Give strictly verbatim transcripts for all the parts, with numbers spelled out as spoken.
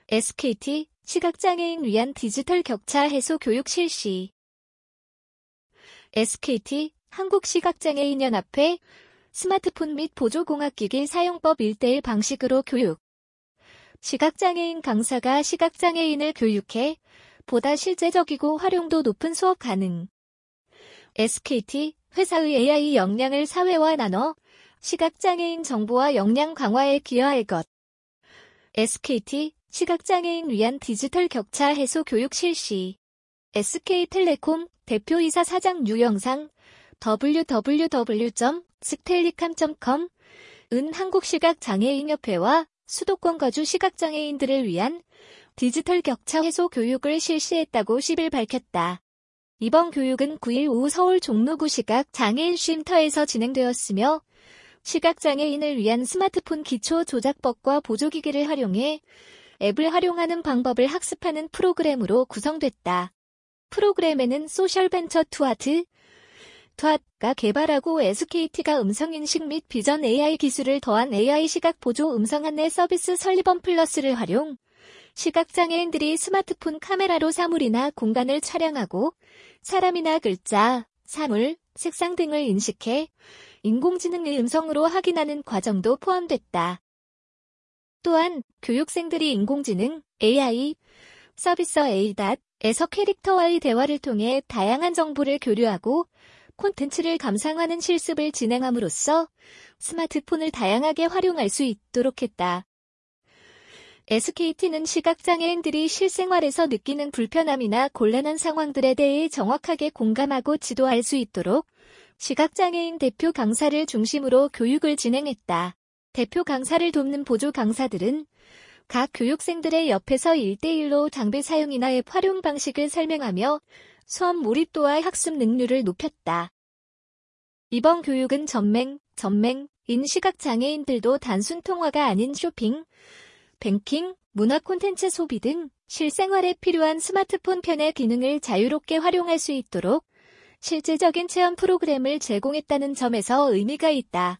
에스케이티, 시각장애인 위한 디지털 격차 해소 교육 실시. 에스케이티, 한국시각장애인연합회, 스마트폰 및 보조공학기기 사용법 일 대일 방식으로 교육. 시각장애인 강사가 시각장애인을 교육해 보다 실제적이고 활용도 높은 수업 가능. 에스케이티, 회사의 에이아이 역량을 사회와 나눠 시각장애인 정보와 역량 강화에 기여할 것. 에스케이티, 시각장애인 위한 디지털 격차 해소 교육 실시. 에스케이텔레콤 대표이사 사장 유영상 더블유 더블유 더블유 점 스텔리캄 점 컴 은 한국시각장애인협회와 수도권 거주 시각장애인들을 위한 디지털 격차 해소 교육을 실시했다고 십일 밝혔다. 이번 교육은 구일 오후 서울 종로구 시각장애인 쉼터에서 진행되었으며 시각장애인을 위한 스마트폰 기초 조작법과 보조기기를 활용해 앱을 활용하는 방법을 학습하는 프로그램으로 구성됐다. 프로그램에는 소셜벤처 투아트, 투아트가 개발하고 에스케이티가 음성인식 및 비전 에이아이 기술을 더한 에이아이 시각 보조 음성 안내 서비스 설리번 플러스를 활용, 시각장애인들이 스마트폰 카메라로 사물이나 공간을 촬영하고 사람이나 글자, 사물, 색상 등을 인식해 인공지능의 음성으로 확인하는 과정도 포함됐다. 또한 교육생들이 인공지능, 에이아이, 서비서 에이닷에서 캐릭터와의 대화를 통해 다양한 정보를 교류하고 콘텐츠를 감상하는 실습을 진행함으로써 스마트폰을 다양하게 활용할 수 있도록 했다. 에스케이티는 시각장애인들이 실생활에서 느끼는 불편함이나 곤란한 상황들에 대해 정확하게 공감하고 지도할 수 있도록 시각장애인 대표 강사를 중심으로 교육을 진행했다. 대표 강사를 돕는 보조 강사들은 각 교육생들의 옆에서 일 대일로 장비 사용이나 앱 활용 방식을 설명하며 수업 몰입도와 학습 능률을 높였다. 이번 교육은 전맹, 전맹인 시각장애인들도 단순 통화가 아닌 쇼핑, 뱅킹, 문화 콘텐츠 소비 등 실생활에 필요한 스마트폰 편의 기능을 자유롭게 활용할 수 있도록 실제적인 체험 프로그램을 제공했다는 점에서 의미가 있다.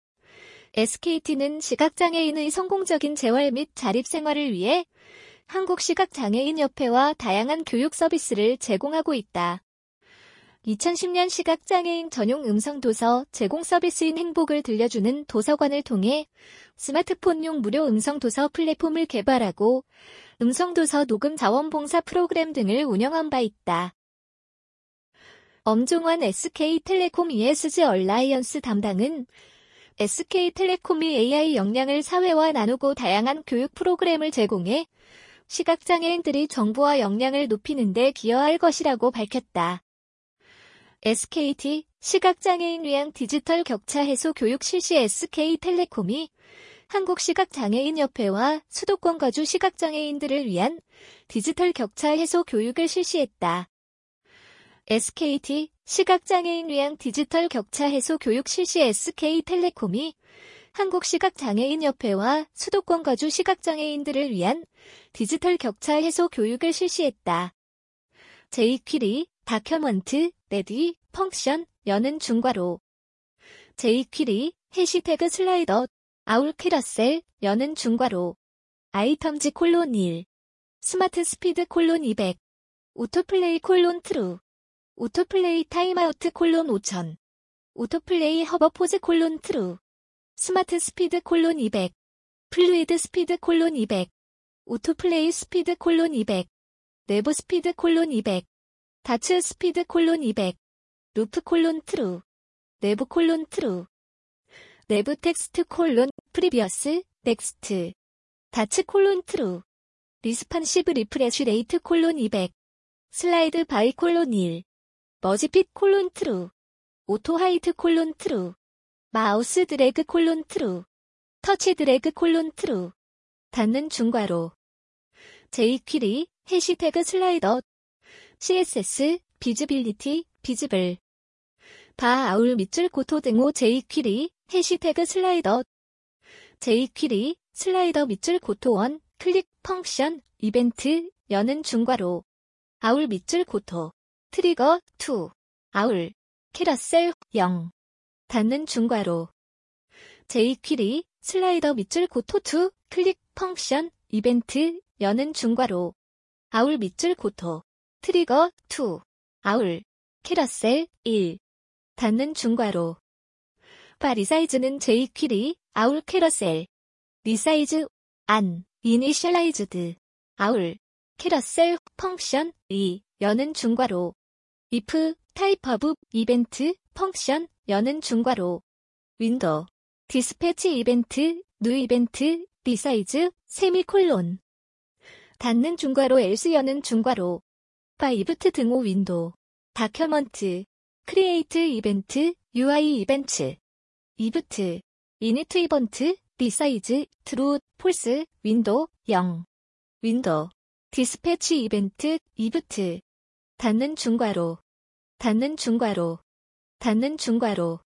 에스케이티는 시각장애인의 성공적인 재활 및 자립생활을 위해 한국시각장애인협회와 다양한 교육 서비스를 제공하고 있다. 이천십 년 시각장애인 전용 음성도서 제공 서비스인 행복을 들려주는 도서관을 통해 스마트폰용 무료 음성도서 플랫폼을 개발하고 음성도서 녹음 자원봉사 프로그램 등을 운영한 바 있다. 엄종원 에스케이텔레콤 이에스지 얼라이언스 담당은 에스케이텔레콤이 에이아이 역량을 사회와 나누고 다양한 교육 프로그램을 제공해 시각장애인들이 정보와 역량을 높이는 데 기여할 것이라고 밝혔다. 에스케이티, 시각장애인 위한 디지털 격차 해소 교육 실시 에스케이텔레콤이 한국시각장애인협회와 수도권 거주 시각장애인들을 위한 디지털 격차 해소 교육을 실시했다. 에스케이티, 시각장애인 위한 디지털 격차 해소 교육 실시 에스케이텔레콤이 한국시각장애인협회와 수도권 거주 시각장애인들을 위한 디지털 격차 해소 교육을 실시했다. 제이퀴리, 다큐먼트, 레디, 펑션, 여는 중괄호. 제이퀴리, 해시태그 슬라이더, 아울 캐러셀, 여는 중괄호. 아이텀즈 콜론 일. 스마트 스피드 콜론 이백. 오토플레이 콜론 트루. 오토플레이 타임아우트 콜론 오천. 오토플레이 허버포즈 콜론 트루. 스마트 스피드 콜론 이백. 플루이드 스피드 콜론 이백. 오토플레이 스피드 콜론 이백. 내부 스피드 콜론 이백. 다츠 스피드 콜론 이백. 루프 콜론 트루. 내부 콜론 트루. 내부 텍스트 콜론 프리비어스 넥스트. 다츠 콜론 트루. 리스판시브 리프레쉬 레이트 콜론 이백. 슬라이드 바이 콜론 일. 머지핏 콜론 트루. 오토 하이트 콜론 트루. 마우스 드래그 콜론 트루. 터치 드래그 콜론 트루. 닫는 중괄호. 제이퀴리, 해시태그 슬라이더. 씨에스에스, 비즈빌리티, 비즈블. 바 아울 밑줄 고토 등호 제이퀴리, 해시태그 슬라이더. 제이퀴리, 슬라이더 밑줄 고토 원, 클릭, 펑션, 이벤트, 여는 중괄호. 아울 밑줄 고토. 트리거, 투. 아울. 캐러셀, 영. 닫는 중괄호. 제이퀴리, 슬라이더 밑줄 고토 투, 클릭, 펑션, 이벤트, 여는 중괄호. 아울 밑줄 고토. 트리거 이. 아울. 캐러셀 일. 닫는 중괄호. 바 리사이즈는 J 퀴리. 아울 캐러셀. 리사이즈. 안. 이니셜라이즈드. 아울. 캐러셀 펑션 이. 여는 중괄호. if 타입 오브 이벤트 펑션 여는 중괄호. 윈도우. 디스패치 이벤트 뉴 이벤트 리사이즈 세미콜론. 닫는 중괄호 else 여는 중괄호. 바 이브트 등호 윈도우. 다큐먼트. 크리에이트 이벤트 유아이 이벤트. 이브트. 이니트 이번트 리사이즈 트루 폴스 윈도우 영. 윈도우. 디스패치 이벤트 이브트. 닫는 중괄호. 닫는 중괄호. 닫는 중괄호.